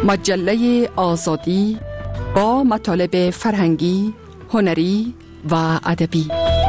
مجله آزادی با مطالب فرهنگی، هنری و ادبی.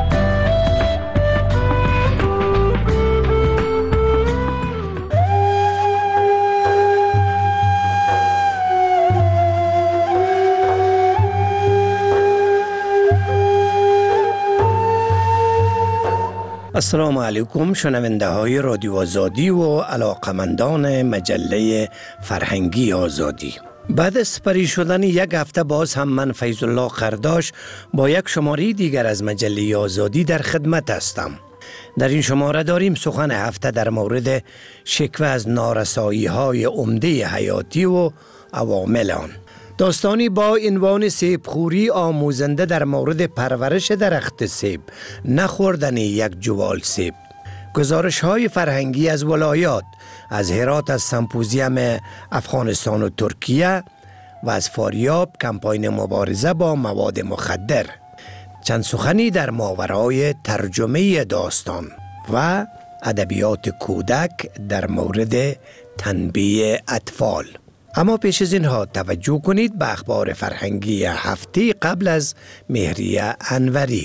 السلام علیکم شنونده های رادیو آزادی و علاقمندان مجله فرهنگی آزادی. بعد از سپری شدن یک هفته باز هم من فیض الله قرداش با یک شماره دیگر از مجله آزادی در خدمت هستم. در این شماره داریم سخن هفته در مورد شکوه از نارسایی های عمده حیاتی و عوامل آن. داستانی با عنوان سیبخوری آموزنده در مورد پرورش درخت سیب، نخوردن یک جوال سیب. گزارش های فرهنگی از ولایات، از هرات، از سمپوزیم افغانستان و ترکیه و از فاریاب کمپاین مبارزه با مواد مخدر. چند سخنی در ماورای ترجمه داستان و ادبیات کودک در مورد تنبیه اطفال. اما پیش از اینها توجه کنید به اخبار فرهنگی هفته قبل از مهریه انوری.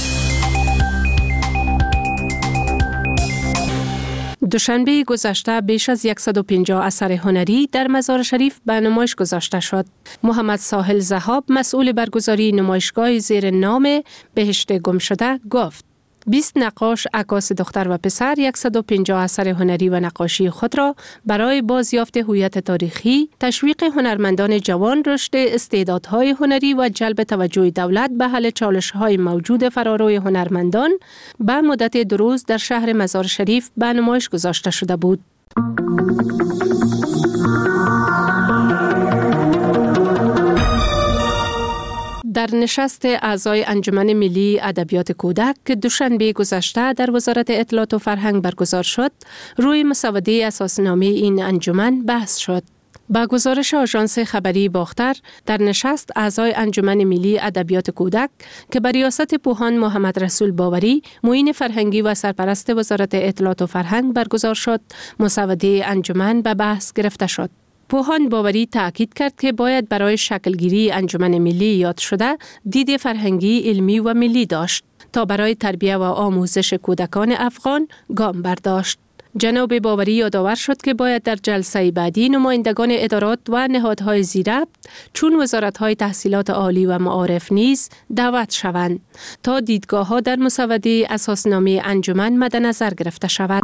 دوشنبه گذشته بیش از 150 اثر هنری در مزار شریف به نمایش گذاشته شد. محمد ساحل ذهاب مسئول برگزاری نمایشگاه زیر نام بهشت گمشده گفت 20 نقاش، عکاس دختر و پسر 150 اثر هنری و نقاشی خود را برای بازیافت هویت تاریخی، تشویق هنرمندان جوان، رشد استعدادهای هنری و جلب توجه دولت به حل چالش‌های موجود فراروی هنرمندان به مدت 2 روز در شهر مزار شریف به نمایش گذاشته شده بود. در نشست اعضای انجمن ملی ادبیات کودک که دوشنبه گذشته در وزارت اطلاعات و فرهنگ برگزار شد، روی مسوده اساسنامه این انجمن بحث شد. با گزارش آژانس خبری باختر، در نشست اعضای انجمن ملی ادبیات کودک که بر ریاست پوهان محمد رسول باوری، معین فرهنگی و سرپرست وزارت اطلاعات و فرهنگ برگزار شد، مسوده انجمن به بحث گرفته شد. پوهان باوری تأکید کرد که باید برای شکلگیری انجمن ملی یاد شده دید فرهنگی، علمی و ملی داشت تا برای تربیت و آموزش کودکان افغان گام برداشت. جناب باوری یادآور شد که باید در جلسه بعدی نمایندگان ادارات و نهادهای زیربط چون وزارت‌های تحصیلات عالی و معارف نیز دعوت شوند تا دیدگاه‌ها در مسوده اساسنامه انجمن مد نظر گرفته شود.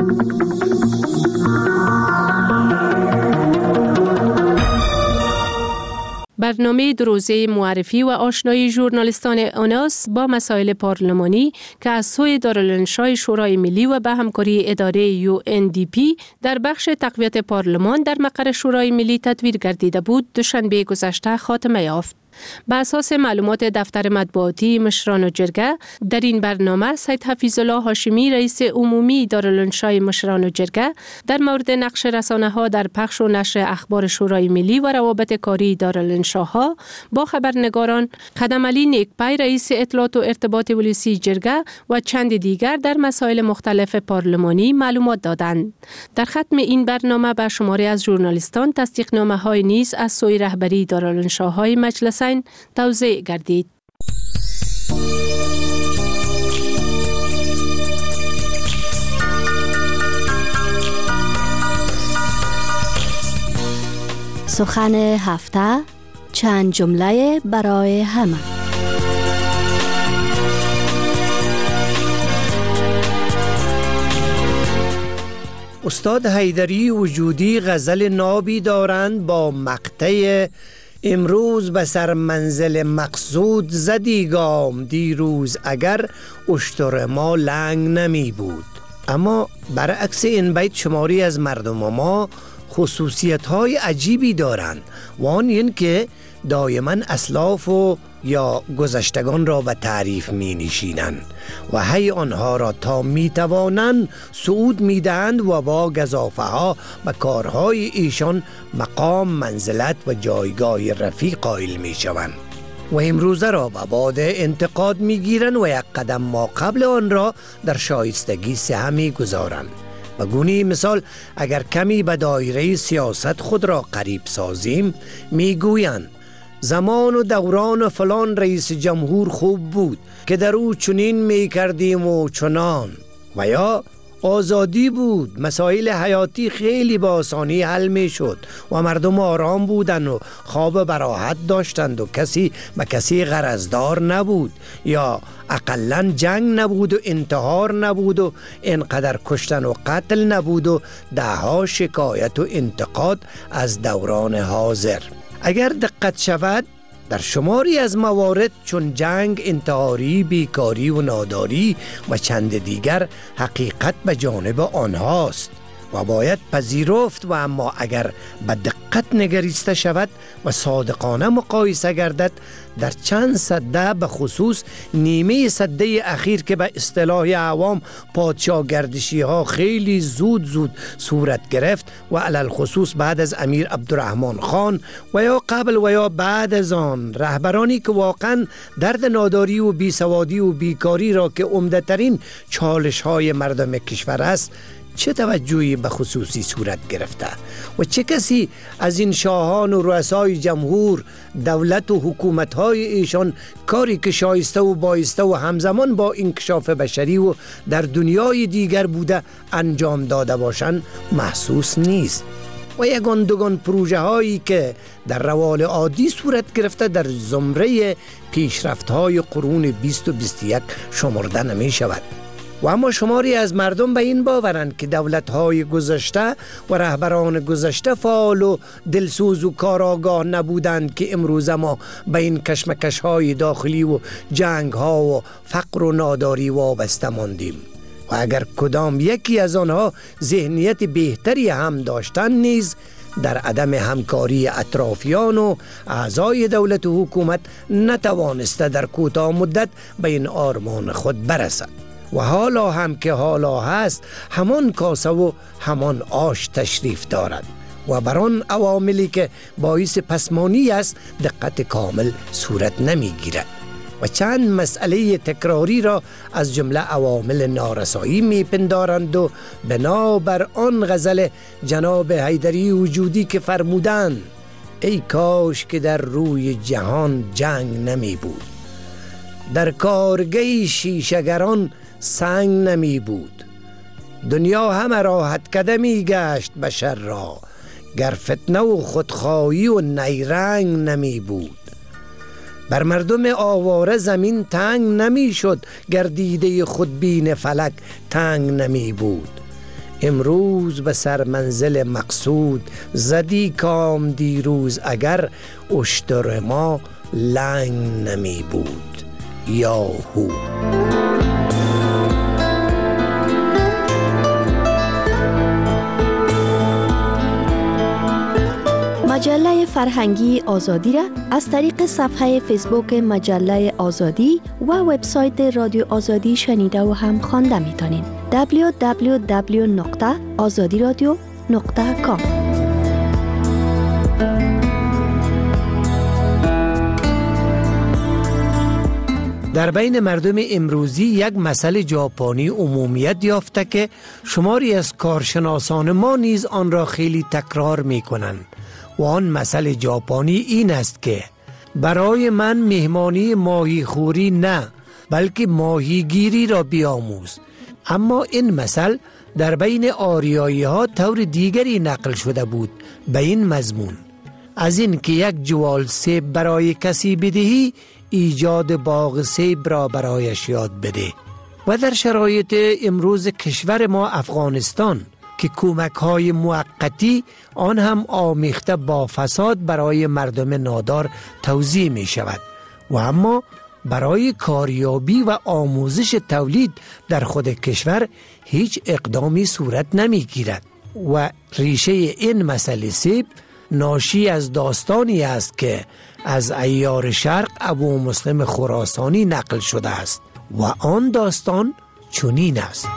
برنامه 2 روزه معرفی و آشنایی ژورنالیستان اوناس با مسائل پارلمانی که از سوی دارالانشای شورای ملی و به همکاری اداره UNDP در بخش تقویت پارلمان در مقر شورای ملی تدویر گردیده بود، دوشنبه گذشته خاتمه یافت. به اساس معلومات دفتر مطبوعاتی مشران و جرگه، در این برنامه سید حفیظالله هاشمی رئیس عمومی دارالانشای مشران و جرگه در مورد نقش رسانه‌ها در پخش و نشر اخبار شورای ملی و روابط کاری دارالانشاها با خبرنگاران، خدم علی نیکپای رئیس اطلاعات و ارتباط ولسی جرگه و چند دیگر در مسائل مختلف پارلمانی معلومات دادند. در ختم این برنامه به شماری از ژورنالیستان تصدیقنامه‌های نیز از سوی رهبری دارالانشاهای مجلس توزیع گردید. سخن هفته، چند جمله برای همه. استاد حیدری وجودی غزل نابی دارند با مقطع امروز به سر منزل مقصود زدی گام، دیروز اگر اشتر ما لنگ نمی بود. اما برعکس این بیت شماری از مردم ما خصوصیت های عجیبی دارند و آن این که دائما اسلاف و یا گذشتگان را به تعریف می نشینند و هی آنها را تا می توانند صعود می دهند و با گزافه ها به کارهای ایشان مقام، منزلت و جایگاه رفیع قائل می شوند و امروزه را به باد انتقاد می گیرند و یک قدم ما قبل آن را در شایستگی سهم می گذارند. به گونه مثال اگر کمی به دایره سیاست خود را قریب سازیم، میگویند زمان و دوران فلان رئیس جمهور خوب بود که در او چنین می کردیم و چنان، و یا آزادی بود، مسائل حیاتی خیلی با آسانی حل می شد و مردم آرام بودند و خواب براحت داشتند و کسی به کسی غرضدار نبود، یا اقلا جنگ نبود و انتحار نبود و اینقدر کشتن و قتل نبود و دهها شکایت و انتقاد از دوران حاضر. اگر دقت شود در شماری از موارد چون جنگ، انتحاری، بیکاری و ناداری و چند دیگر حقیقت به جانب آنهاست و باید پذیرفت، و اما اگر به دقت نگریسته شود و صادقانه مقایسه گردد، در چند سده به خصوص نیمه سده اخیر که به اصطلاح عوام پادشاه گردشی ها خیلی زود صورت گرفت و علل خصوص بعد از امیر عبدالرحمن خان و یا قبل و یا بعد از آن، رهبرانی که واقعا درد ناداری و بیسوادی و بیکاری را که عمده ترین چالش های مردم کشور است چه توجهی به خصوصی صورت گرفته و چه کسی از این شاهان و رؤسای جمهور، دولت و حکومت‌های ایشان کاری که شایسته و بایسته و همزمان با انکشاف بشری و در دنیای دیگر بوده انجام داده باشند محسوس نیست. و یگان دوگان پروژه هایی که در روال عادی صورت گرفته در زمره پیشرفت های قرون 20 و 21 شمرده نمی شود. و اما شماری از مردم به این باورند که دولت‌های گذشته و رهبران گذشته فعال و دلسوز و کارآگاه نبودند که امروز ما به این کشمکش‌های داخلی و جنگ‌ها و فقر و ناداری وابسته ماندیم. و اگر کدام یکی از آنها ذهنیت بهتری هم داشتند نیز در عدم همکاری اطرافیان و اعضای دولت و حکومت نتوانسته در کوتاه مدت به این آرمان خود برسد. و حالا هم که حالا هست همان کاسه و همان آش تشریف دارد و بر آن عواملی که باعث پسمانی است دقت کامل صورت نمی گیرد و چند مسئله تکراری را از جمله عوامل نارسایی می پندارند و بنابر آن غزل جناب حیدری وجودی که فرمودند ای کاش که در روی جهان جنگ نمی بود، در کارگه شیشگران سنگ نمی بود، دنیا همه راحت کدمی گشت بشر را، گر فتنه و خودخواهی و نیرنگ نمی بود، بر مردم آواره زمین تنگ نمی شد، گر دیده خودبین فلک تنگ نمی بود، امروز به سر منزل مقصود زدی کام دیروز، اگر اشتر ما لنگ نمی بود. یاهو. مجله فرهنگی آزادی را از طریق صفحه فیسبوک مجله آزادی و وبسایت رادیو آزادی شنیده و هم خوانده میتونین. www.azadiradio.com. در بین مردم امروزی یک مسئله ژاپنی عمومیت یافته که شماری از کارشناسان ما نیز آن را خیلی تکرار می کنند و آن مسئله ژاپنی این است که برای من مهمانی ماهی خوری نه بلکه ماهیگیری را بیاموز. اما این مثل در بین آریایی ها طور دیگری نقل شده بود به این مضمون: از این که یک جوال سیب برای کسی بدهی ایجاد باغ سیب را برایش یاد بده. و در شرایط امروز کشور ما افغانستان که کمک‌های موقتی آن هم آمیخته با فساد برای مردم نادار توزیع می شود و اما برای کاریابی و آموزش تولید در خود کشور هیچ اقدامی صورت نمی گیرد و ریشه این مسئله سیب ناشی از داستانی است که از عیار شرق ابو مسلم خراسانی نقل شده است و آن داستان چنین است: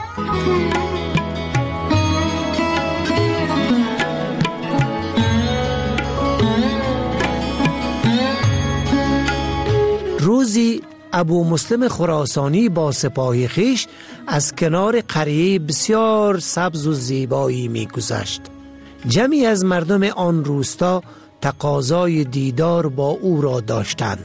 روزی ابو مسلم خراسانی با سپاه خویش از کنار قریه بسیار سبز و زیبایی می گذشت. جمعی از مردم آن روستا تقاضای دیدار با او را داشتند.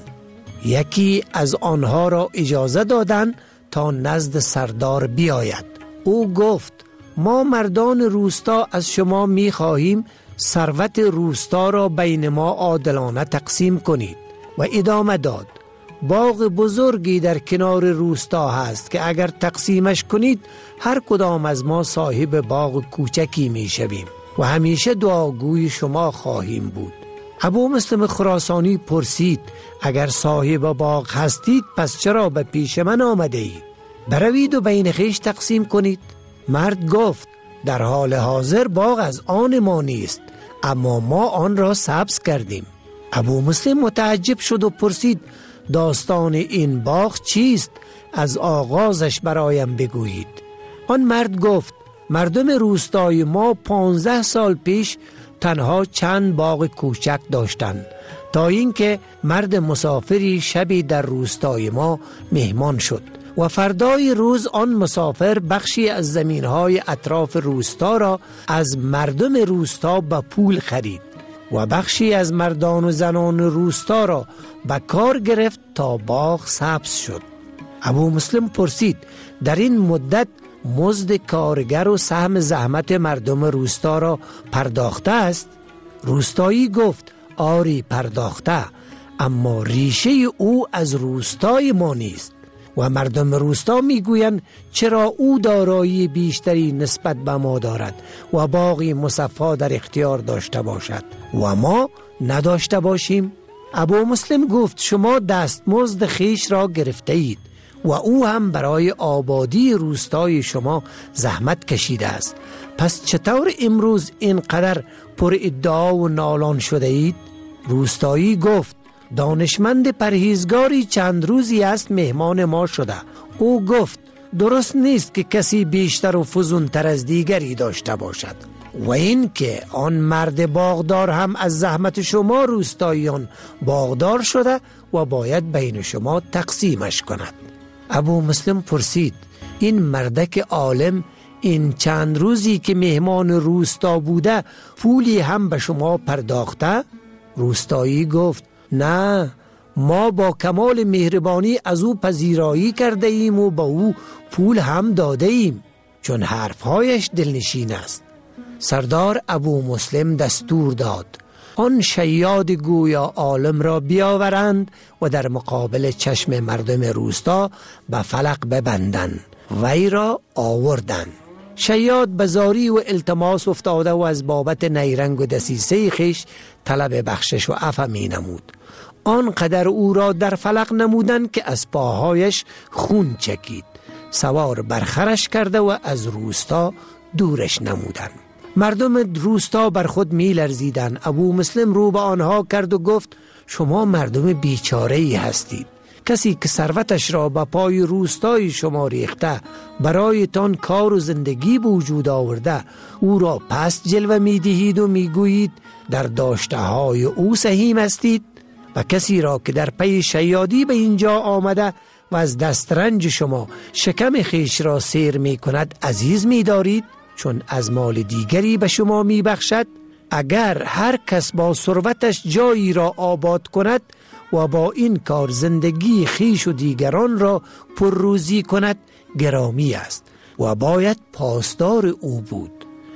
یکی از آنها را اجازه دادند تا نزد سردار بیاید. او گفت ما مردان روستا از شما می خواهیم ثروت روستا را بین ما عادلانه تقسیم کنید. و ادامه داد باغ بزرگی در کنار روستا هست که اگر تقسیمش کنید هر کدام از ما صاحب باغ کوچکی می شویم و همیشه دعاگوی شما خواهیم بود. ابو مسلم خراسانی پرسید اگر صاحب باغ هستید پس چرا به پیش من آمده اید؟ بروید و بین خویش تقسیم کنید. مرد گفت در حال حاضر باغ از آن ما نیست، اما ما آن را سبز کردیم. ابو مسلم متعجب شد و پرسید داستان این باغ چیست؟ از آغازش برایم بگویید. آن مرد گفت مردم روستای ما 15 سال پیش تنها چند باغ کوچک داشتند تا اینکه مرد مسافری شبی در روستای ما مهمان شد و فردای روز آن مسافر بخشی از زمینهای اطراف روستا را از مردم روستا به پول خرید و بخشی از مردان و زنان روستا را به کار گرفت تا باغ سبز شد. ابو مسلم پرسید در این مدت مزد کارگر و سهم زحمت مردم روستا را پرداخته است؟ روستایی گفت آری پرداخته، اما ریشه او از روستای ما نیست و مردم روستا میگویند چرا او دارایی بیشتری نسبت به ما دارد و باغی مصفا در اختیار داشته باشد و ما نداشته باشیم. ابو مسلم گفت شما دستمزد خیش را گرفته اید و او هم برای آبادی روستای شما زحمت کشیده است، پس چطور امروز اینقدر پر ادعا و نالان شده اید؟ روستایی گفت دانشمند پرهیزگاری چند روزی است مهمان ما شده. او گفت درست نیست که کسی بیشتر و فزونتر از دیگری داشته باشد و این که آن مرد باغدار هم از زحمت شما روستاییان باغدار شده و باید بین شما تقسیمش کند. ابو مسلم پرسید این مردک عالم این چند روزی که مهمان روستا بوده پولی هم به شما پرداخته؟ روستایی گفت نه، ما با کمال مهربانی از او پذیرایی کرده ایم و با او پول هم داده ایم، چون حرفهایش دلنشین است. سردار ابو مسلم دستور داد آن شیاد گویا عالم را بیاورند و در مقابل چشم مردم روستا به فلق ببندند. وی را آوردند. شیاد بزاری و التماس افتاده و از بابت نیرنگ و دسیسه خیش طلب بخشش و عفو می نمود. آنقدر او را در فلق نمودند که از پاهایش خون چکید. سوار برخرش کرده و از روستا دورش نمودند. مردم روستا بر خود می لرزیدند. ابو مسلم رو به آنها کرد و گفت شما مردم بیچاره ای هستید. کسی که ثروتش را به پای روستای شما ریخته برایتان کار و زندگی به وجود آورده او را پس جلوه می دهید و می گویید در داشته های او سهیم هستید. و کسی را که در پی شیادی به اینجا آمده و از دسترنج شما شکم خیش را سیر می کند عزیز می دارید، چون از مال دیگری به شما می بخشد. اگر هر کس با ثروتش جایی را آباد کند و با این کار زندگی خیش و دیگران را پرروزی کند گرامی است و باید پاسدار او بود.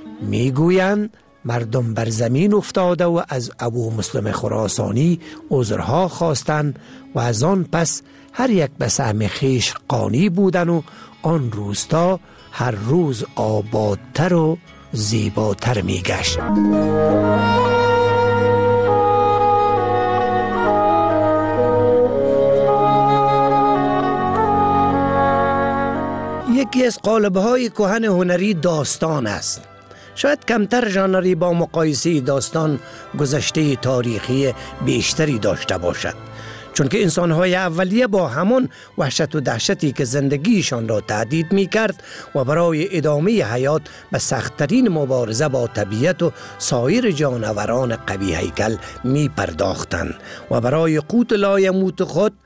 میگویند مردم بر زمین افتاده و از ابو مسلم خراسانی عذرها خواستند و از آن پس هر یک به سهم خیش قانی بودند و آن روستا هر روز آبادتر و زیباتر می گشت. یکی از قالب‌های کهن هنری داستان است. شاید کمتر ژانری با مقایسه داستان گذشته تاریخی بیشتری داشته باشد، چون که انسان‌های اولیه با همان وحشت و دهشتی که زندگیشان را تهدید می‌کرد و برای ادامه حیات به سخت‌ترین مبارزه با طبیعت و سایر جانوران قوی هیکل می‌پرداختند و برای قوت لایموت خود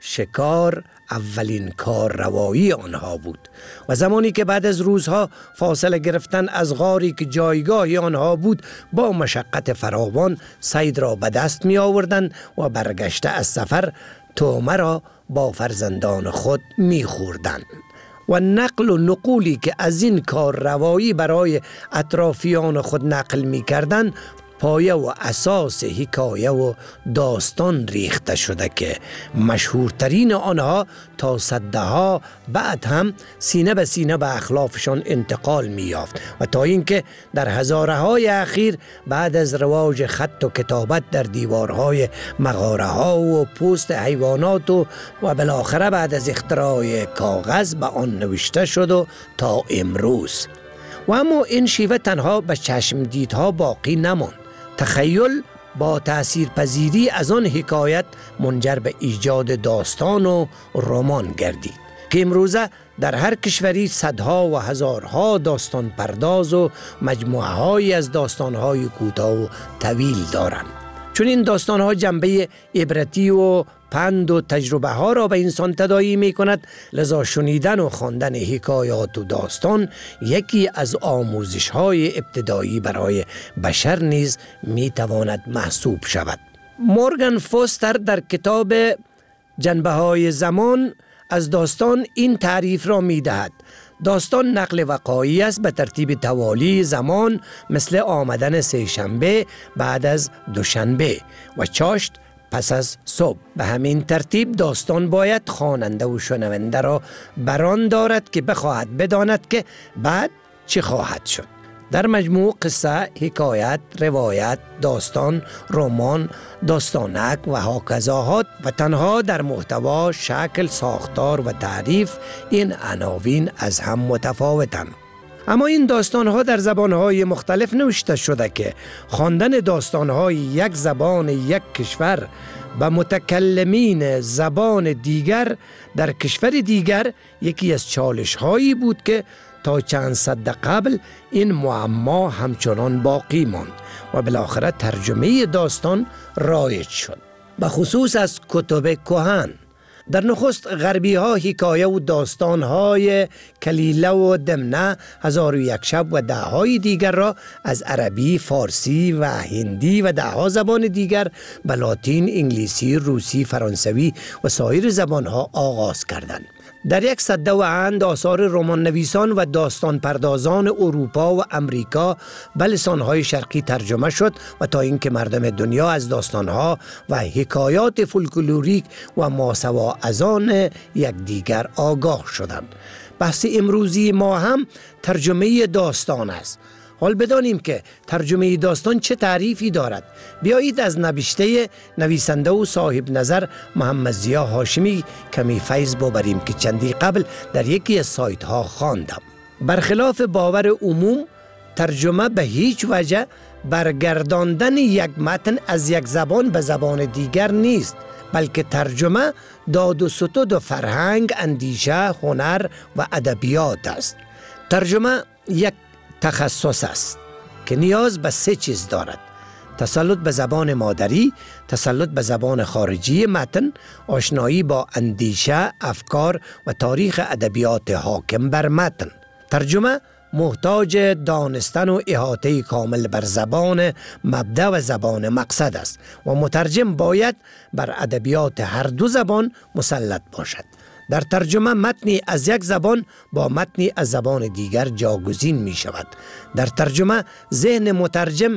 شکار اولین کار روایی آنها بود و زمانی که بعد از روزها فاصله گرفتن از غاری که جایگاه آنها بود با مشقت فراوان صید را به دست می آوردند و برگشته از سفر طعمه را با فرزندان خود می خوردند. و نقل و نقولی که از این کار روایی برای اطرافیان خود نقل می کردند پایه و اساس حکایه و داستان ریخته شده که مشهورترین آنها تا صدها بعد هم سینه به سینه به اخلافشان انتقال می یافت و تا اینکه در هزاره‌های اخیر بعد از رواج خط و کتابت در دیوارهای مغاره ها و پوست حیوانات و بالاخره بعد از اختراع کاغذ به آن نوشته شد و تا امروز. و اما این شیوه تنها به چشم دیدها باقی نماند. تخیل با تأثیرپذیری از آن حکایت منجر به ایجاد داستان و رمان گردید که امروزه در هر کشوری صدها و هزارها داستان پرداز و مجموعه های از داستان های کوتاه و طویل دارند. چون این داستان ها جنبه عبرتی و پند و تجربه ها را به انسان تداعی می کند، لذا شنیدن و خواندن حکایات و داستان یکی از آموزش های ابتدایی برای بشر نیز می تواند محسوب شود. مورگان فوستر در کتاب جنبه های زمان از داستان این تعریف را می دهد: داستان نقل وقایعی است به ترتیب توالی زمان، مثل آمدن سه شنبه بعد از دوشنبه و چاشت پس از صبح. به همین ترتیب داستان باید خواننده و شنونده را بران دارد که بخواهد بداند که بعد چه خواهد شد. در مجموع قصه، حکایت، روایت، داستان، رمان، داستانک و هاکذاهات و تنها در محتوا، شکل، ساختار و تعریف این عناوین از هم متفاوتند. اما این داستانها در زبانهای مختلف نوشته شده که خواندن داستانهای یک زبان یک کشور به متکلمین زبان دیگر در کشور دیگر یکی از چالش‌هایی بود که تا چند صد قبل این معما همچنان باقی ماند و بالاخره ترجمه داستان رایج شد، به خصوص از کتب کهن. در نخست غربی ها حکایه و داستان های کلیله و دمنه، 1001 شب و دههای دیگر را از عربی، فارسی و هندی و دهها زبان دیگر به لاتین، انگلیسی، روسی، فرانسوی و سایر زبان ها آغاز کردند. در یک سده و اند آثار رمان نویسان و داستان پردازان اروپا و امریکا به لسانهای شرقی ترجمه شد و تا اینکه مردم دنیا از داستانها و حکایات فولکلوریک و ماسوا از آن یکدیگر آگاه شدند. بحث امروزی ما هم ترجمه داستان است. حال بدانیم که ترجمه داستان چه تعریفی دارد. بیایید از نوشته نویسنده و صاحب نظر محمد ضیا هاشمی کمی فیض ببریم که چندی قبل در یکی از سایت ها خواندم. برخلاف باور عموم، ترجمه به هیچ وجه برگرداندن یک متن از یک زبان به زبان دیگر نیست، بلکه ترجمه داد و ستد و فرهنگ، اندیشه، هنر و ادبیات است. ترجمه یک تخصص است که نیاز به 3 چیز دارد: تسلط به زبان مادری، تسلط به زبان خارجی متن، آشنایی با اندیشه، افکار و تاریخ ادبیات حاکم بر متن. ترجمه محتاج دانستن و احاطه کامل بر زبان مبدأ و زبان مقصد است و مترجم باید بر ادبیات هر دو زبان مسلط باشد. در ترجمه متنی از یک زبان با متنی از زبان دیگر جاگزین می شود. در ترجمه ذهن مترجم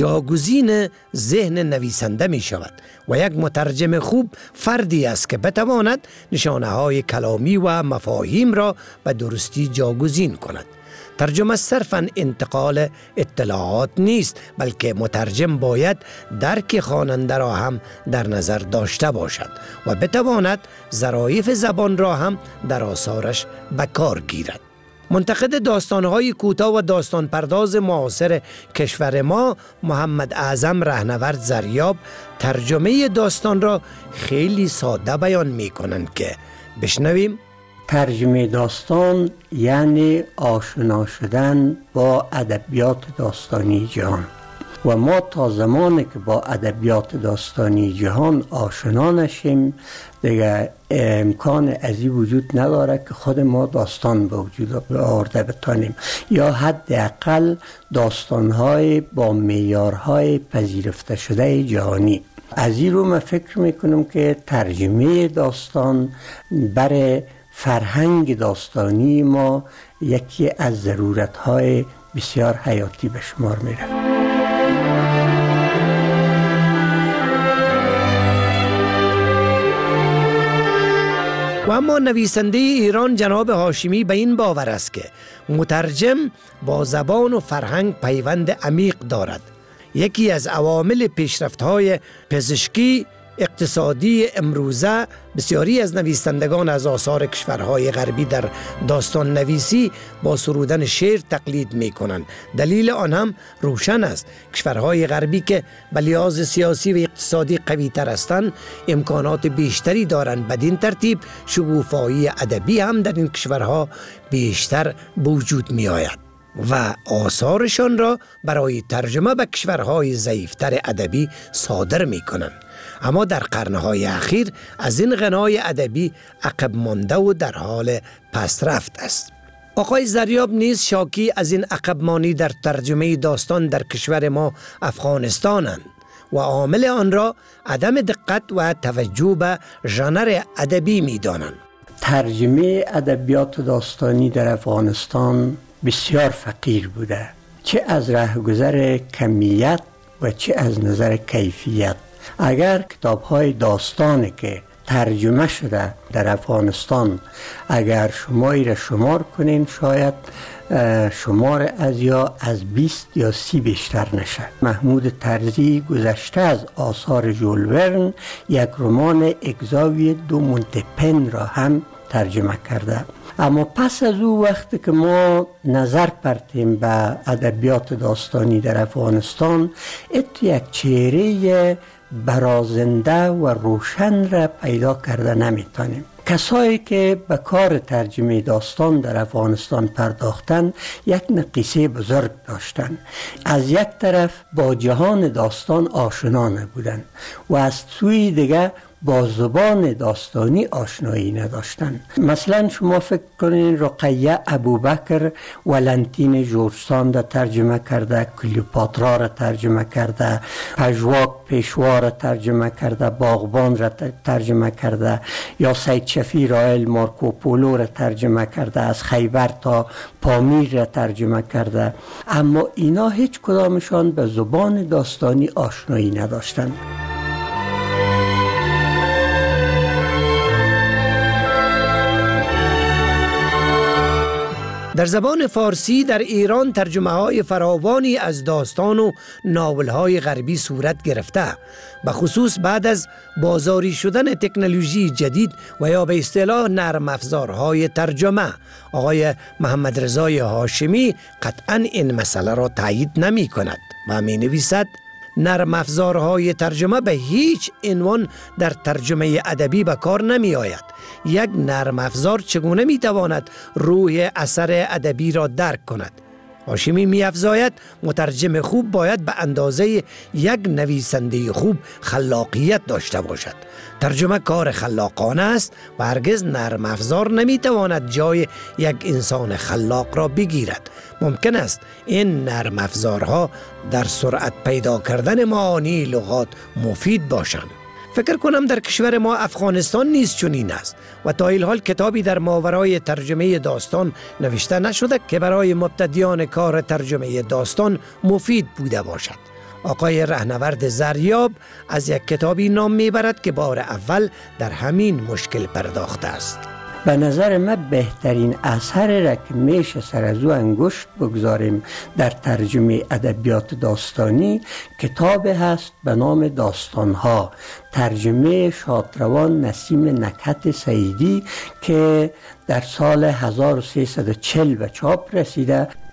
جاگزین ذهن نویسنده می شود و یک مترجم خوب فردی است که بتواند نشانه های کلامی و مفاهیم را به درستی جاگزین کند. ترجمه صرفاً انتقال اطلاعات نیست، بلکه مترجم باید درک خواننده را هم در نظر داشته باشد و بتواند ظرافت زبان را هم در آثارش به کار گیرد. منتقد داستان‌های کوتاه و داستان پرداز معاصر کشور ما محمد اعظم رهنورد زریاب ترجمه داستان را خیلی ساده بیان می‌کنند که بشنویم. ترجمه داستان یعنی آشنا شدن با ادبیات داستانی جهان و ما تا زمانی که با ادبیات داستانی جهان آشنا نشیم دیگه امکان ازی وجود نداره که خود ما داستان به وجود آورده بتانیم یا حداقل داستان‌های با معیارهای پذیرفته شده جهانی. از این رو من فکر میکنم که ترجمه داستان برای فرهنگ داستانی ما یکی از ضرورت‌های بسیار حیاتی به شمار میره. و اما نویسنده ایران جناب هاشمی به این باور است که مترجم با زبان و فرهنگ پیوند عمیق دارد. یکی از عوامل پیشرفت‌های پزشکی اقتصادی امروزه بسیاری از نویسندگان از آثار کشورهای غربی در داستان نویسی با سرودن شعر تقلید می کنند. دلیل آن هم روشن است. کشورهای غربی که به لحاظ سیاسی و اقتصادی قوی تر هستند امکانات بیشتری دارند. بدین ترتیب شکوفایی ادبی هم در این کشورها بیشتر وجود می آید و آثارشان را برای ترجمه به کشورهای ضعیفتر ادبی صادر می کنند. اما در قرنهای اخیر از این غنای ادبی عقب مانده و در حال پسرفت است. آقای زریاب نیز شاکی از این عقب مانی در ترجمه داستان در کشور ما افغانستانند و عامل آن را عدم دقت و توجه به ژانر ادبی می دانند. ترجمه ادبیات داستانی در افغانستان بسیار فقیر بوده، چه از رهگذر کمیت و چه از نظر کیفیت. اگر کتاب‌های داستانی که ترجمه شده در افغانستان اگر شماری را شمار کنین شاید شمار از 20 یا 30 بیشتر نشه. محمود طرزی گذشته از آثار ژول ورن یک رمان اگزاوی دو مونتپن را هم ترجمه کرده. اما پس از او وقتی که ما نظر پرتیم به ادبیات داستانی در افغانستان یک چهره برازنده و روشن را پیدا کرده نمیتونیم. کسایی که به کار ترجمه داستان در افغانستان پرداختن یک نقیصه بزرگ داشتن. از یک طرف با جهان داستان آشنا نبودن و از سوی دیگه با زبان داستانی آشنایی نداشتن. مثلا شما فکر کنین رقیه ابوبکر ولنتین جورجسان را ترجمه کرده، کلیوپاترا را ترجمه کرده، پژواک پیشوا را ترجمه کرده، باغبان را ترجمه کرده، یا سید شفیع رائل مارکوپولو را ترجمه کرده، از خیبر تا پامیر را ترجمه کرده. اما اینا هیچ کدامشان به زبان داستانی آشنایی نداشتن. در زبان فارسی در ایران ترجمه های فراوانی از داستان و ناول های غربی صورت گرفته، به خصوص بعد از بازاری شدن تکنولوژی جدید و یا به اصطلاح نرم افزارهای ترجمه. آقای محمد رضا هاشمی قطعاً این مسئله را تایید نمی کند و می نویسد نرم افزارهای ترجمه به هیچ عنوان در ترجمه ادبی به کار نمی آید. یک نرم افزار چگونه می تواند روح اثر ادبی را درک کند؟ هاشمی می افزاید مترجم خوب باید به اندازه یک نویسنده خوب خلاقیت داشته باشد. ترجمه کار خلاقانه است و هرگز نرم افزار نمی تواند جای یک انسان خلاق را بگیرد. ممکن است این نرم افزارها در سرعت پیدا کردن معانی لغات مفید باشند. فکر کنم در کشور ما افغانستان نیز چنین است و تا این حال کتابی در ماورای ترجمه داستان نوشته نشده که برای مبتدیان کار ترجمه داستان مفید بوده باشد. آقای رهنورد زریاب از یک کتابی نام میبرد که بار اول در همین مشکل پرداخته است. به نظر من بهترین اثر را که میشه سر از او انگشت بگذاریم در ترجمه ادبیات داستانی کتاب هست به نام داستانها، ترجمه شادروان نسیم نکهت سعیدی که در سال 1340 به چاپ رسیده.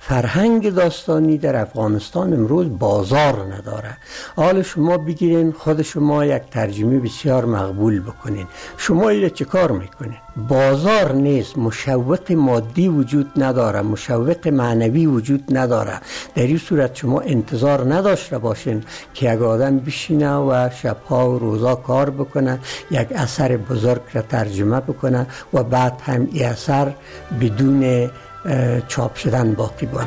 فرهنگ داستانی در افغانستان امروز بازار نداره. حال شما بگیرین خود شما یک ترجمه بسیار مقبول بکنین، شما ایره چه کار میکنین؟ بازار نیست، مشوق مادی وجود نداره، مشوق معنوی وجود نداره. در این صورت شما انتظار نداشته باشین که یک آدم بشینه و شبها و روزا کار بکنه، یک اثر بزرگ را ترجمه بکنه و بعد هم این اثر بدون چاپ شدن باقی بماند.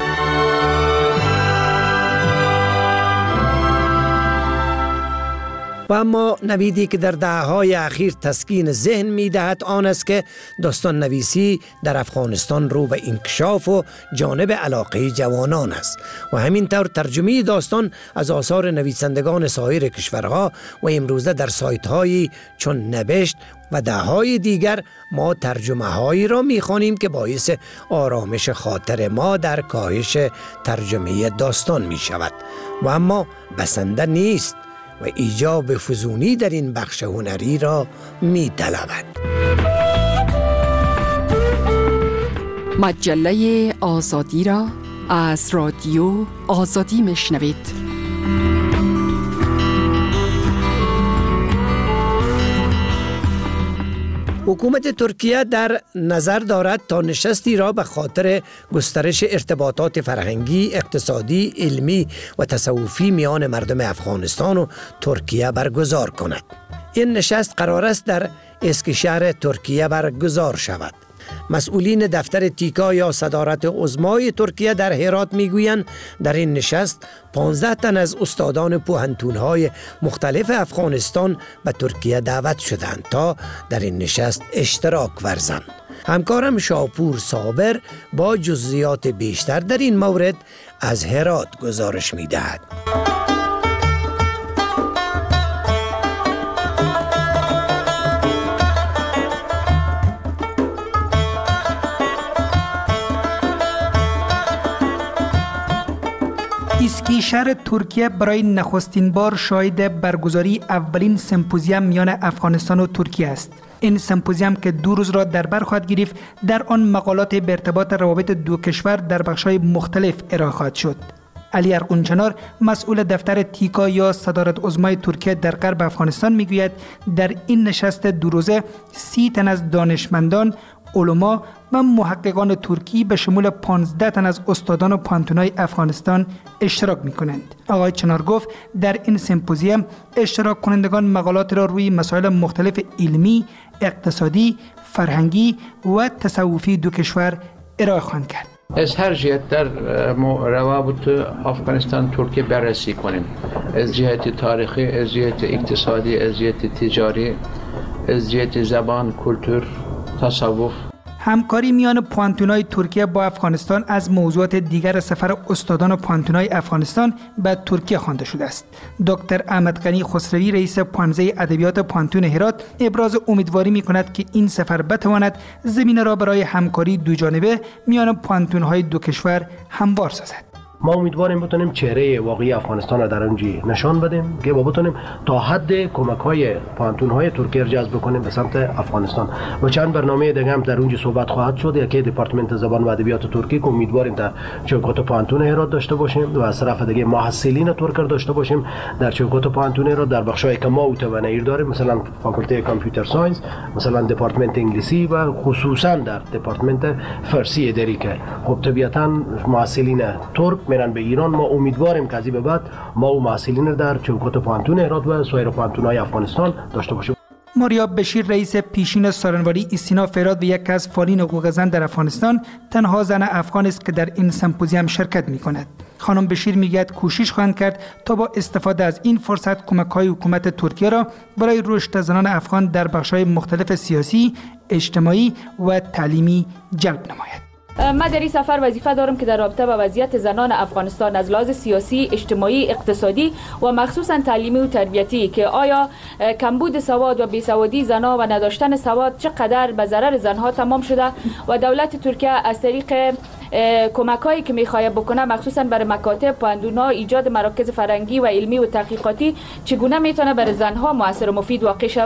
و اما نویدی که در دهه‌های اخیر تسکین ذهن می‌دهد آن است که داستان نویسی در افغانستان رو به انکشاف و جانب علاقه جوانان است و همینطور ترجمه داستان از آثار نویسندگان سایر کشورها و امروزه در سایت‌هایی چون نبشت و ده‌های دیگر ما ترجمه‌هایی را می‌خوانیم که باعث آرامش خاطر ما در کاهش ترجمه داستان می‌شود و اما بسنده نیست و ایجاب فزونی در این بخش هنری را می طلبد. مجله آزادی را از رادیو آزادی میشنوید. حکومت ترکیه در نظر دارد تا نشستی را به خاطر گسترش ارتباطات فرهنگی، اقتصادی، علمی و تصوفی میان مردم افغانستان و ترکیه برگزار کند. این نشست قرار است در اسکشهر ترکیه برگزار شود. مسئولین دفتر تیکا یا صدارت عظمای ترکیه در هرات میگویند در این نشست 15 تن از استادان پوهنتون‌های مختلف افغانستان به ترکیه دعوت شدند تا در این نشست اشتراک ورزند. همکارم شاپور صابر با جزئیات بیشتر در این مورد از هرات گزارش می‌دهد. اسکشهر ترکیه برای نخستین بار شاهد برگزاری اولین سمپوزیوم میان افغانستان و ترکیه است. این سمپوزیوم که 2 روز را در بر خواهد گرفت، در آن مقالات به ارتباط روابط دو کشور در بخش‌های مختلف ارائه خواهد شد. علی ارغونچنار مسئول دفتر تیکا یا صدارت عظمای ترکیه در غرب افغانستان میگوید در این نشست 2 روزه 30 تن از دانشمندان، علما و محققان ترکی به شمول 15 تن از استادان و پانتونای افغانستان اشتراک می کنند. آقای چنار گفت در این سمپوزیوم اشتراک کنندگان مقالات را روی مسائل مختلف علمی، اقتصادی، فرهنگی و تصوفی دو کشور ارائه خواهند کرد. از هر جهت در روابط افغانستان ترکیه بررسی کنیم، از جهت تاریخی، از جهت اقتصادی، از جهت تجاری، از جهت زبان، کلتور، تصوف. همکاری میان پوانتونای ترکیه با افغانستان از موضوعات دیگر سفر استادان پوانتونای افغانستان به ترکیه خوانده شده است. دکتر احمد غنی خسروی رئیس پانزه ادبیات پوانتون هرات ابراز امیدواری می‌کند که این سفر بتواند زمینه را برای همکاری دوجانبه میان پوانتون‌های دو کشور هموار سازد. ما امیدواریم بتونیم چهره واقعی افغانستان را در اونجا نشان بدیم که بتونیم تا حد کمک‌های پانتون‌های ترکیه را جذب کنیم به سمت افغانستان و چند برنامه دیگه هم در اونجا صحبت خواهد شد. یکی دپارتمنت زبان و ادبیات ترکی که امیدواریم در چوکات پانتون هرات داشته باشیم و از طرف دیگه محصلین ترک داشته باشیم در چوکات پانتون هرات در بخش‌های که ما اوتوانیر داریم، مثلا فاکولته کامپیوتر ساینس، مثلا دپارتمنت انگلیسی و خصوصا در دپارتمنت فارسی اداری که خب طبیعتاً محصلین ترک میرن به ایران. ما امیدواریم که از این به بعد ما و محصلین در چوکات پانتون هرات و سایر پانتون‌های افغانستان داشته باشیم. ماریا بشیر رئیس پیشین سارنواری استیناف فراد و یک از فعالین حقوق زن در افغانستان تنها زن افغان است که در این سمپوزیوم شرکت می‌کند. خانم بشیر میگوید کوشش خواهند کرد تا با استفاده از این فرصت کمک‌های حکومت ترکیه را برای رشد زنان افغان در بخش‌های مختلف سیاسی، اجتماعی و تعلیمی جلب نماید. من در این سفر وظیفه دارم که در رابطه با وضعیت زنان افغانستان از لحاظ سیاسی، اجتماعی، اقتصادی و مخصوصا تعلیمی و تربیتی که آیا کمبود سواد و بیسوادی زنها و نداشتن سواد چقدر به ضرر زنها تمام شده و دولت ترکیه از طریق کمک‌هایی که می‌خواهد بکنه مخصوصا برای مکاتب، پاندونا، ایجاد مراکز فرهنگی و علمی و تحقیقاتی چگونه میتونه برای زنها مؤثر و مفید واقع شود.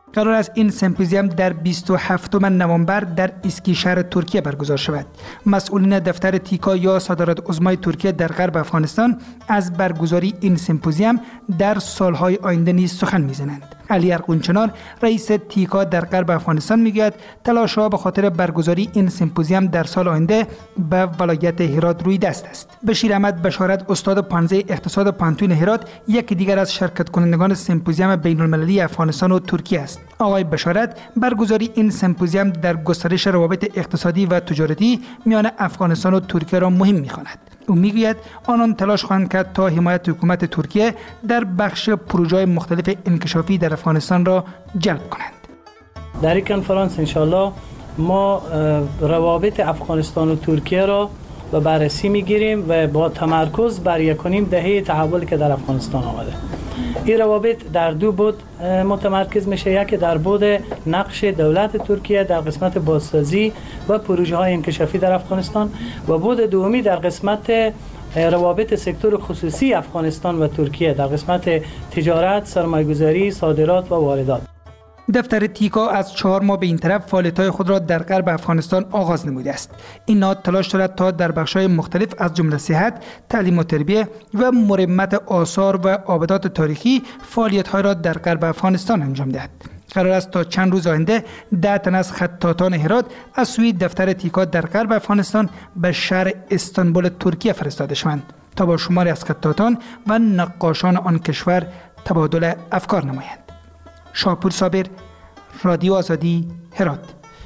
قرار است این سمپوزیوم در 27 نوامبر در اسکیشهر ترکیه برگزار شود. مسئولین دفتر تیکا یا صدارت عظمای ترکیه در غرب افغانستان از برگزاری این سمپوزیوم در سالهای آینده نیز سخن می‌زنند. علی ارغونچنار رئیس تیکا در غرب افغانستان میگوید تلاش‌ها به خاطر برگزاری این سمپوزیوم در سال آینده به ولایت هرات روی دست است. بشیر احمد بشارت استاد پانزه اقتصاد پانتون هرات یکی دیگر از شرکت کنندگان سمپوزیوم بین‌المللی افغانستان و ترکیه است. آقای بشارت برگزاری این سمپوزیوم در گسترش روابط اقتصادی و تجارتی میان افغانستان و ترکیه را مهم می‌خواند. او میگوید آنان تلاش خواهند کرد تا حمایت حکومت ترکیه در بخش پروژه‌های مختلف انکشافی در افغانستان را جلب کنند. در این کنفرانس انشالله ما روابط افغانستان و ترکیه را به بررسی میگیریم و با تمرکز بر یکونیم دهه تحولی که در افغانستان آمده. این روابط در دو بود متمرکز میشه، یکی در بود نقش دولت ترکیه در قسمت بازسازی و پروژه های انکشافی در افغانستان و بود دومی در قسمت روابط سکتور خصوصی افغانستان و ترکیه در قسمت تجارت، سرمایه‌گذاری، صادرات و واردات. دفتر تیکا از 4 ماه به این طرف فعالیت‌های خود را در غرب افغانستان آغاز نموده است. این نهاد تلاش دارد تا در بخش‌های مختلف از جمله صحت، تعلیم و تربیت و مرمت آثار و آبادات تاریخی فعالیت‌های را در غرب افغانستان انجام دهد. قرار است تا چند روز آینده 10 تن از خطاطان هرات از سوی دفتر تیکا در غرب افغانستان به شهر استانبول ترکیه فرستاده شوند تا با شماری از خطاطان و نقاشان آن کشور تبادل افکار نمایند. شاپور صابر، رادیو آزادی، هرات.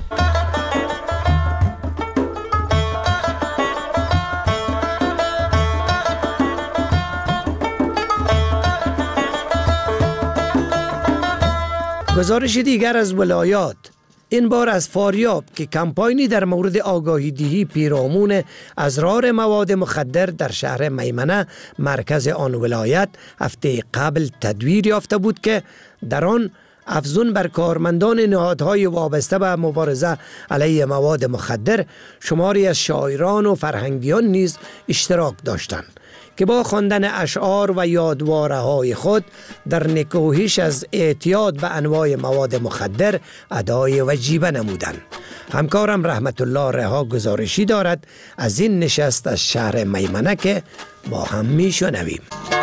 گزارش دیگر از ولایات، این بار از فاریاب که کمپاینی در مورد آگاهی دهی پیرامون اضرار مواد مخدر در شهر میمنه مرکز آن ولایت هفته قبل تدویر یافته بود که در آن افزون بر کارمندان نهادهای وابسته به مبارزه علیه مواد مخدر شماری از شاعران و فرهنگیان نیز اشتراک داشتند که با خواندن اشعار و یادواره های خود در نکوهش از اعتیاد به انواع مواد مخدر ادای وجیبه نمودند. همکارم رحمت الله رها گزارشی دارد از این نشست از شهر میمنه که با هم میشنویم.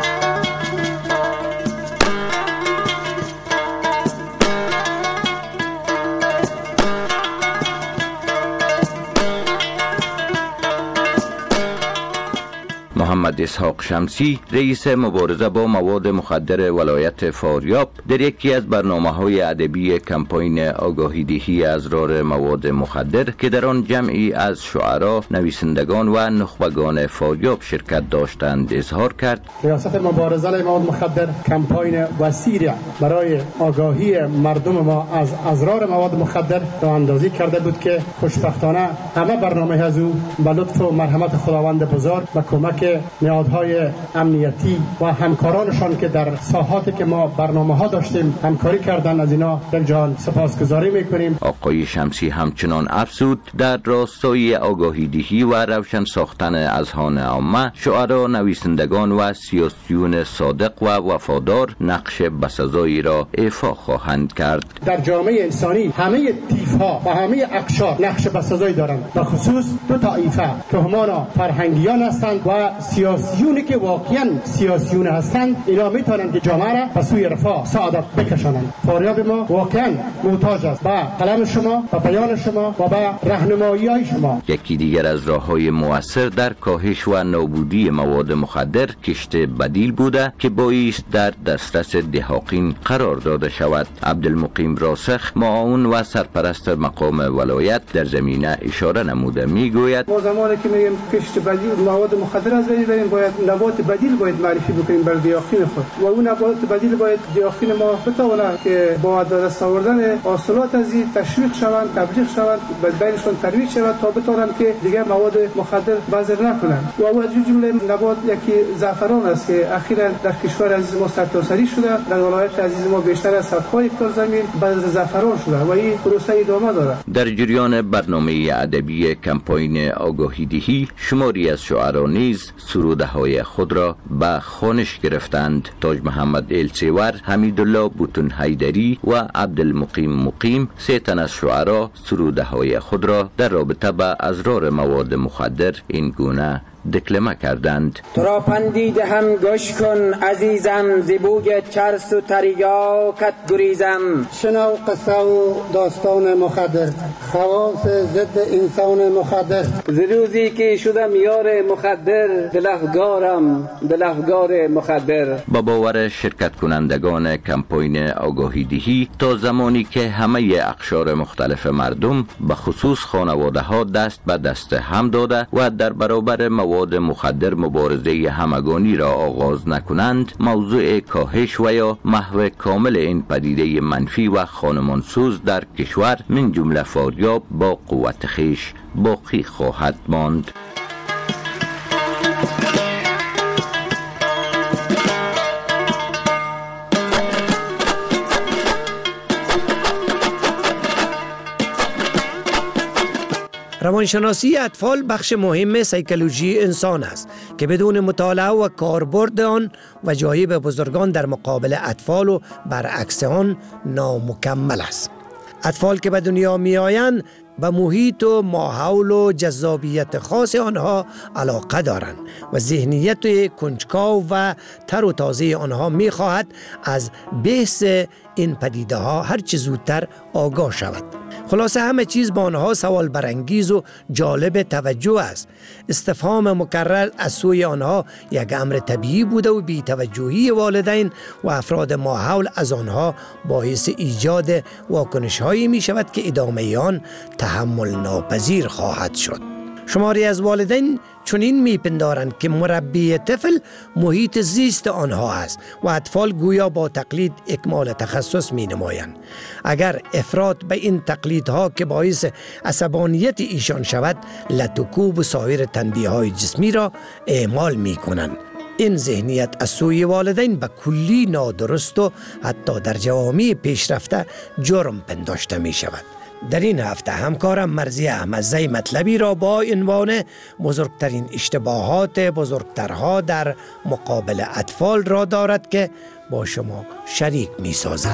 محمد اسحاق شمسی رئیس مبارزه با مواد مخدر ولایت فاریاب در یکی از برنامه‌های ادبی کمپاین آگاهی دهی اضرار مواد مخدر که در آن جمعی از شعرا، نویسندگان و نخبگان فاریاب شرکت داشتند اظهار کرد. ریاست مبارزه علیه مواد مخدر کمپاین وسیع برای آگاهی مردم ما از اضرار مواد مخدر راه اندازی کرده بود که خوشبختانه همه برنامه از او به لطف و مرحمت خداوند بزرگ و کمک نهادهای امنیتی و همکارانشان که در ساحاتی که ما برنامه‌ها داشتیم همکاری کردن، از اینا در جان سپاسگزاری می‌کنیم. آقای شمسی همچنان افزود در راستای آگاهی دهی و روشن ساختن اذهان عامه شعرا، نویسندگان و سیاسیون صادق و وفادار نقش بسزایی را ایفا خواهند کرد. در جامعه انسانی همه طیف‌ها و همه اقشار نقش بسزایی دارند، به خصوص دو طایفه که همانا فرهنگیان هستند و سیاسیونی که واقعا سیاسیون هستند. اینا میتونند که جامعه را به سوی رفاه سعادت بکشانند. فاریاب ما واقعا محتاج است به قلم شما، به بیان شما و به راهنمایی شما. یکی دیگر از راه‌های مؤثر در کاهش و نابودی مواد مخدر کشت بدیل بوده که بایست در دسترس دهاقین قرار داده شود. عبدالمقیم راسخ معاون و سرپرست مقام ولایت در زمینه اشاره نموده میگوید ما زمانی که میگیم کشت بدیل مواد مخدر از بین بریم باید نبات بدیل باید معرفی بکنیم بر دهاقین خود و اون نبات بدیل باید دهاقین ما بتوانند که با دست آوردن حاصلات از این تشویق شوند، تبلیغ شوند، بینشون ترویج شود تا بتوانند که دیگه مواد مخدر بازار نکنند. و او از جمله نبات یکی زعفران است که اخیراً در کشور عزیز ما سرتاسری شده. در ولایت عزیز ما بیشتر از 100 هکتار زمین باز زعفران شده و این پروسه ادامه دارد. در جریان برنامه ادبی کمپاین آگاهی دهی شماری از شعرا نیز سرود سروده‌های خود را به خوانش گرفتند. تاج محمد السیور، حمیدالله بوتون حیدری و عبدالمقیم مقیم، 3 تن از شعرا سروده‌های خود را در رابطه به اضرار مواد مخدر این گونه دکلمه کردند. تو را پندیده هم گوش کن عزیزم، زبوی چرس و تریاکت گریزم. شنو قصه و داستان مخدر، خواص ضد انسان مخدر. ز روزی که شدم یار مخدر، دلافگار مخدر. با باور شرکت کنندگان کمپاین آگاهی دهی، تا زمانی که همه اقشار مختلف مردم به خصوص خانواده ها دست به دست هم داده و در برابر مواد مخدر مبارزه همگانی را آغاز نکنند، موضوع کاهش و یا محو کامل این پدیده منفی و خانمانسوز در کشور من جمله فاریاب با قوت خویش باقی خواهد ماند. روانشناسی اطفال بخش مهم سیکولوژی انسان است که بدون مطالعه و کاربرد آن وجایب بزرگان در مقابل اطفال و برعکس آن نامکمل است. اطفال که به دنیا می آیند به محیط و ماحول و جذابیت خاص آنها علاقه دارند و ذهنیت کنجکاو و تر و تازه آنها می خواهد از بحث این پدیده ها هر چه زودتر آگاه شود. خلاصه همه چیز با آنها سوال برانگیز و جالب توجه است. استفهام مکرر از سوی آنها یک امر طبیعی بوده و بی‌توجهی والدین و افراد ماحول از آنها باعث ایجاد واکنش هایی می شود که ادامه آن تحمل ناپذیر خواهد شد. شماری از والدین چنین میپندارند که مربی طفل محیط زیست آنها است و اطفال گویا با تقلید اکمال تخصص می نمایند. اگر افراط به این تقلیدها که باعث عصبانیت ایشان شود، لطوکوب و سایر تنبیه های جسمی را اعمال می کنند. این ذهنیت از سوی والدین به کلی نادرست و حتی در جوامع پیشرفته جرم پنداشته می شود. در این هفته همکارم مرزی احمدزی مطلبی را با عنوان بزرگترین اشتباهات بزرگترها در مقابل اطفال را دارد که با شما شریک می سازد.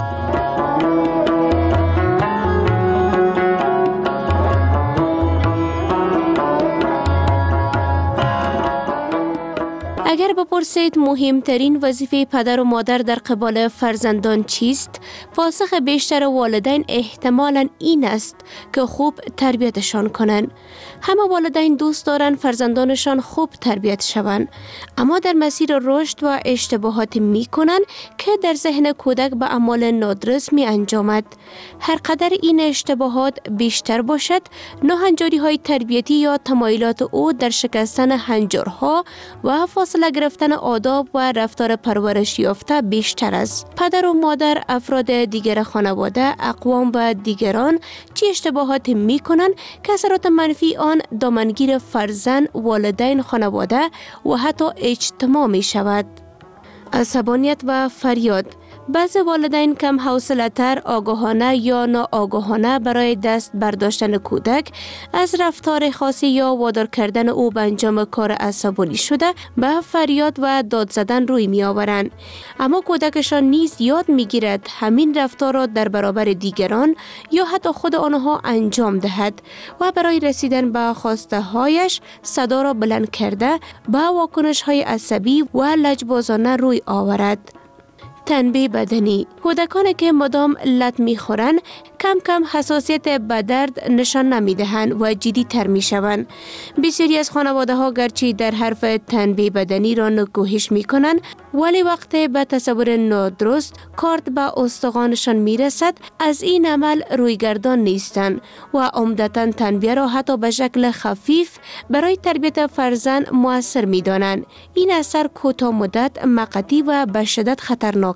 اگر بپرسید مهمترین وظیفه پدر و مادر در قبال فرزندان چیست؟ پاسخ بیشتر والدین احتمالاً این است که خوب تربیتشان کنند. همه والدین دوست دارند فرزندانشان خوب تربیت شوند، اما در مسیر رشد و اشتباهات می کنند که در ذهن کودک به اعمال نادرست می انجامد. هر قدر این اشتباهات بیشتر باشد، ناهنجاری های تربیتی یا تمایلات او در شکستن هنجارها و فاصله گرفتن آداب و رفتار پرورش یافته بیشتر است. پدر و مادر، افراد دیگر خانواده، اقوام و دیگران چه اشتباهاتی می کنند که اثرات منفی آن دامنگیر فرزند، والدین، خانواده و حتی اجتماع می شود. عصبانیت و فریاد. بعضی والدین کم حوصله‌تر، آگاهانه یا ناآگاهانه برای دست برداشتن کودک از رفتار خاصی یا وادار کردن او به انجام کار عصبانی شده به فریاد و داد زدن روی می آورند. اما کودکشان نیز یاد می گیرد همین رفتار را در برابر دیگران یا حتی خود آنها انجام دهد و برای رسیدن به خواسته هایش صدا را بلند کرده به واکنش های عصبی و لجبازانه روی آورد. تنبیه بدنی. کودکانی که مدام لط می‌خورند کم کم حساسیت به درد نشان نمی‌دهند و جدی تر می‌شوند. بسیاری از خانواده‌ها گرچه در حرف تنبیه بدنی را نکوهش می‌کنند، ولی وقتی به تصور نادرست کارت به استخوانشان می‌رسد، از این عمل رویگردان نیستند و عمدتاً تنبیه را حتی به شکل خفیف برای تربیت فرزند مؤثر می‌دانند. این اثر کوتاه مدت، موقتی و به شدت خطرناک است.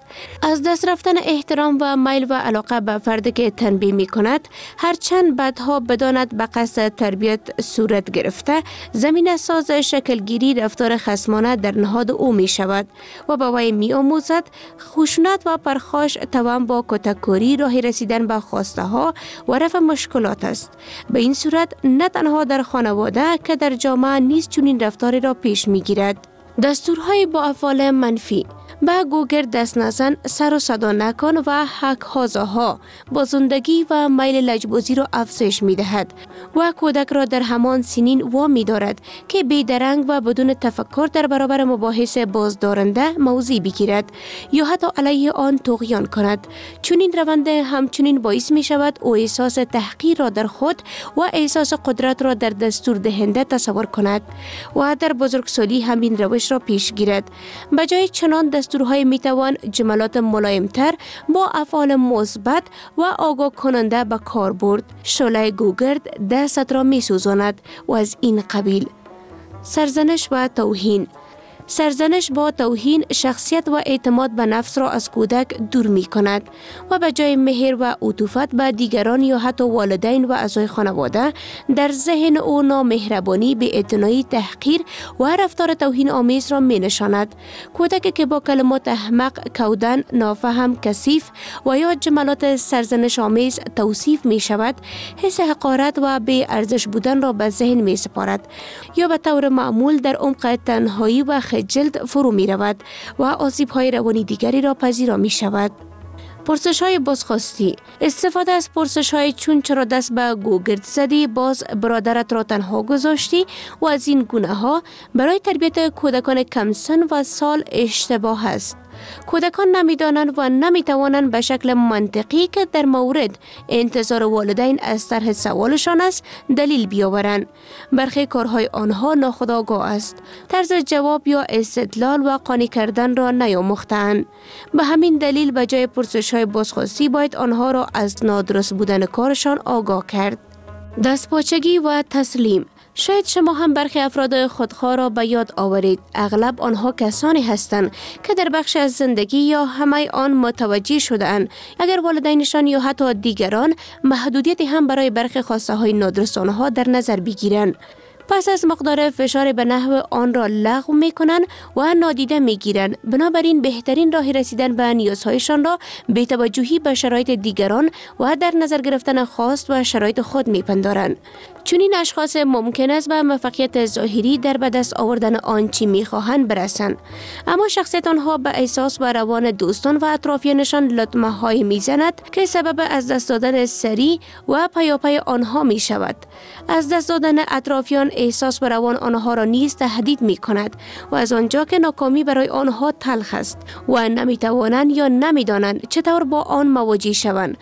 از دست رفتن احترام و میل و علاقه به فردی که تنبیه می کند، هرچند بعدها بداند به قصد تربیت صورت گرفته، زمین ساز شکلگیری رفتار خصمانه در نهاد او می شود و به وی می آموزد خشونت و پرخاش توان با کتککاری راه رسیدن به خواسته ها و رفع مشکلات است. به این صورت نه تنها در خانواده که در جامعه نیز چنین رفتاری را پیش می گیرد. دستورهای با افعال منفی: به گوگرد دست نزن، سر و صدا نکن و حق هازاها بازندگی و میل لجبازی را افزایش می دهد و کودک را در همان سنین وامی دارد که بیدرنگ و بدون تفکر در برابر مباحث بازدارنده موضع بگیرد یا حتی علیه آن طغیان کند. چنین روند همچنین باعث می شود او احساس تحقیر را در خود و احساس قدرت را در دستور دهنده تصور کند و در بزرگسالی همین روش را پیش گیرد. بجای چنان دستورهای میتوان جملات ملایمتر با افعال مثبت و آگاه کننده به کار برد. شعله گوگرد دستت را میسوزاند و از این قبیل. سرزنش و توهین: سرزنش با توهین شخصیت و اعتماد به نفس را از کودک دور می کند و به جای مهر و عطوفت به دیگران یا حتی والدین و اعضای خانواده، در ذهن او نامهربانی، بی‌اعتنایی، تحقیر و رفتار توهین آمیز را می نشاند. کودک که با کلمات احمق، کودن، نافهم، کثیف و یا جملات سرزنش آمیز توصیف می شود، حس حقارت و بی ارزش بودن را به ذهن می سپارد یا به طور معمول در عمق تنهایی و جلد فرو می رود و آسیب های روانی دیگری را پذیرا می شود. پرسش های بازخواستی: استفاده از پرسش های چون چرا دست به گوگرد زدی، باز برادرت را تنها گذاشتی و از این گونه ها برای تربیت کودکان کم سن و سال اشتباه است. کودکان نمیدانند و نمیتوانند به شکل منطقی که در مورد انتظار والدین از طرح سوالشان است دلیل بیاورند. برخی کارهای آنها ناخودآگاه است. طرز جواب یا استدلال و قانع کردن را نیاموختند. به همین دلیل به جای پرسش‌های بازخواستی باید آنها را از نادرست بودن کارشان آگاه کرد. دستپاچگی و تسلیم: شاید شما هم برخی افراد خودخواه را به یاد آورید. اغلب آنها کسانی هستند که در بخش از زندگی یا همه آن متوجه شده‌اند اگر والدینشان یا حتی دیگران محدودیتی هم برای برخی خواسته های نادرست آنها در نظر بگیرند، پس از مقدار فشار به نحو آن را لغو می کنند و نادیده می گیرند. بنابراین بهترین راه رسیدن به نیازهایشان را بی توجهی به شرایط دیگران و در نظر گرفتن خواست و شرایط خود می پندارند. چون این اشخاص ممکن است به موفقیت ظاهری در به دست آوردن آنچه می‌خواهند برسند، اما شخصیت آنها به احساس و روان دوستان و اطرافیانشان لطمه های می‌زند که سبب از دست دادن سریع و پیاپی آنها می شود. از دست دادن اطرافیان احساس و روان آنها را نیز تهدید می‌کند و از آنجا که ناکامی برای آنها تلخ است و نمی‌توانند یا نمی‌دانند چطور با آن مواجه شوند.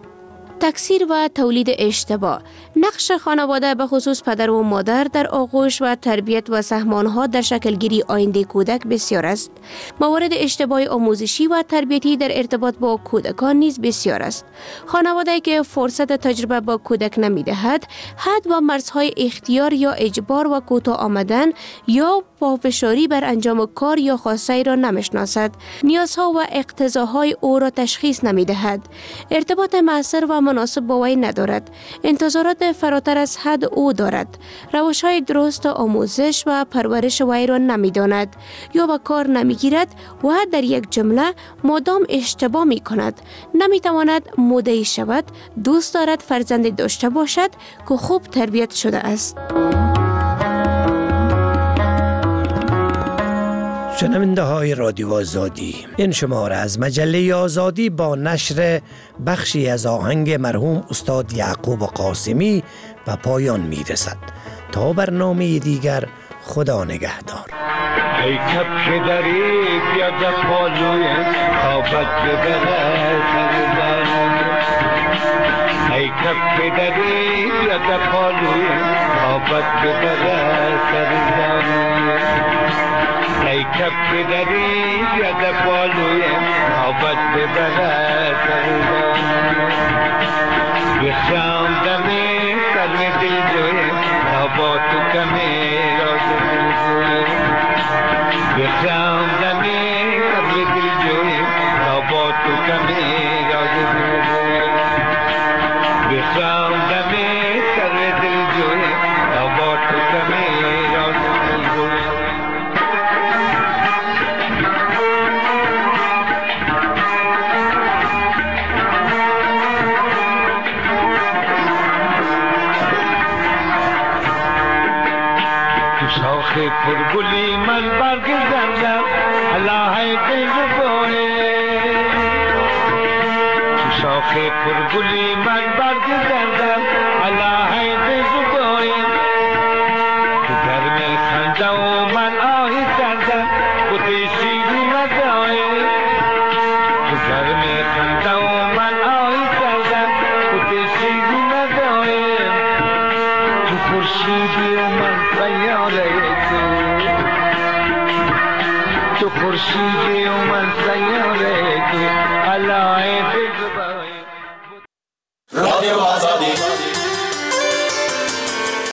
تکثیر و تولید اشتباه: نقش خانواده به خصوص پدر و مادر در آغوش و تربیت و سهم آنها در شکلگیری آینده کودک بسیار است. موارد اشتباه آموزشی و تربیتی در ارتباط با کودکان نیز بسیار است. خانواده که فرصت تجربه با کودک نمی‌دهد، حد و مرزهای اختیار یا اجبار و کوتاه آمدن یا پافشاری بر انجام کار یا خواسته را نمی‌شناسد. نیازها و اقتضاهای او را تشخیص نمی‌دهد. ارتباط مؤثر و مناسب با وی ندارد. انتظارات فراتر از حد او دارد. روش‌های درست آموزش و پرورش وی را نمی‌داند یا به کار نمی‌گیرد و در یک جمله مدام اشتباه می‌کند. نمی‌تواند مدعی شود. دوست دارد فرزند داشته باشد که خوب تربیت شده است. شنونده های رادیو آزادی، این شماره از مجله آزادی با نشر بخشی از آهنگ مرحوم استاد یعقوب قاسمی و پایان می رسد. تا برنامه دیگر، خدا نگهدار. ای کبک دری بیاد پالوی خوابت ببره سرزن، ای کبک دری بیاد پالوی خوابت ببره سرزن، ای کبک دری بیاد پالوی خوابت ببره سرزن، بخشام دمی سرم دل جوی خوابا تو کمی راز بخشام دمی قبل دل جوی تو کمی یاد بخوام دمی سر دل جوی با تو کمی یاد شاخ پرگلی من برگ زندم الله دل بوه شاخ پرگلی من برگ زندم الله دل بوه گرم خنده و من آهی سردم خود شیری نداره گرم خنده و من آهی سردم خود شیری نداره تو خورشیدی و من سیاره تو خورشیدی و من سیاره